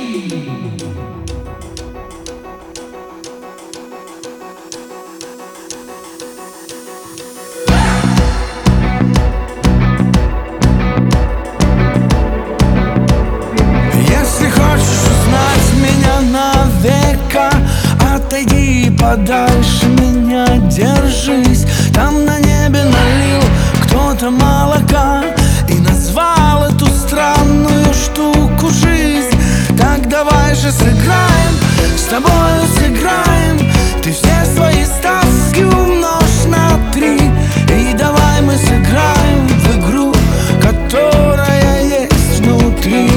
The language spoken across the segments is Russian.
Если хочешь узнать меня навека, отойди и подальше меня держись. Там на небе налил кто-то молока и назвал эту странную штуку жизнь. Так давай же сыграем, с тобою сыграем. Ты все свои ставки умножь на 3, и давай мы сыграем в игру, которая есть внутри.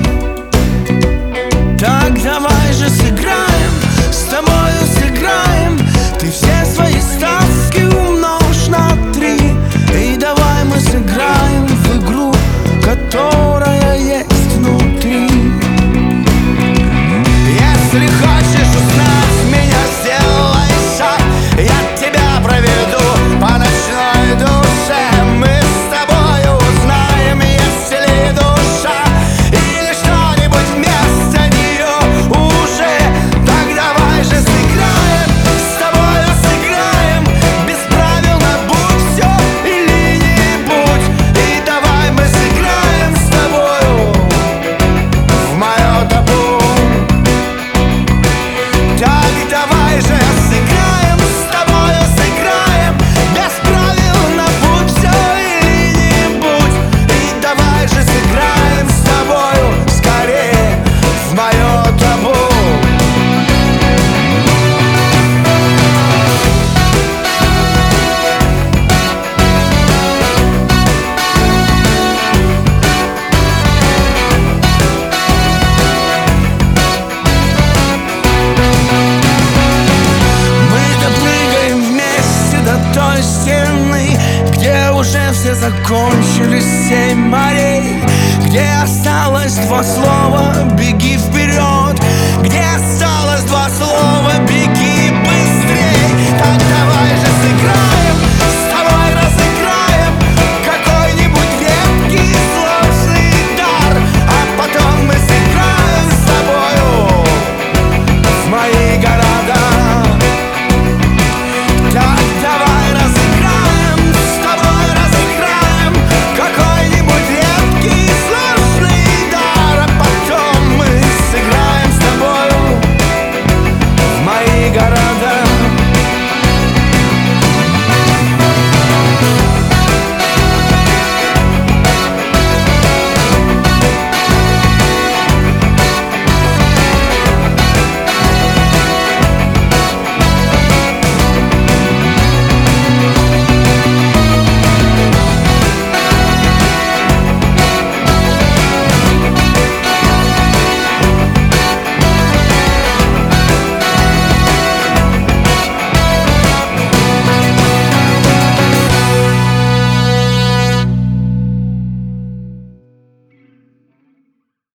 Так давай же сыграем, с тобою сыграем. Ты все свои ставки умножь на 3, и давай мы сыграем в игру, которая есть внутри. Если хочешь узнать меня, сделай шаг, я тебя проведу по ночной душе. Мы с тобою узнаем, есть ли душа или что-нибудь вместо нее уже. Так давай же сыграем, с тобою сыграем. Без правил на будь все или не будь. И давай мы сыграем с тобою в мое табу. Так давай же сыграем, с тобою сыграем. Без правил на будь все или не будь. И давай же сыграем с тобою скорее в мое табу. Мы допрыгаем вместе до той стены, где уже все закончились 7 морей, где осталось 2 слова: беги вперед. Где осталось 2 слова: беги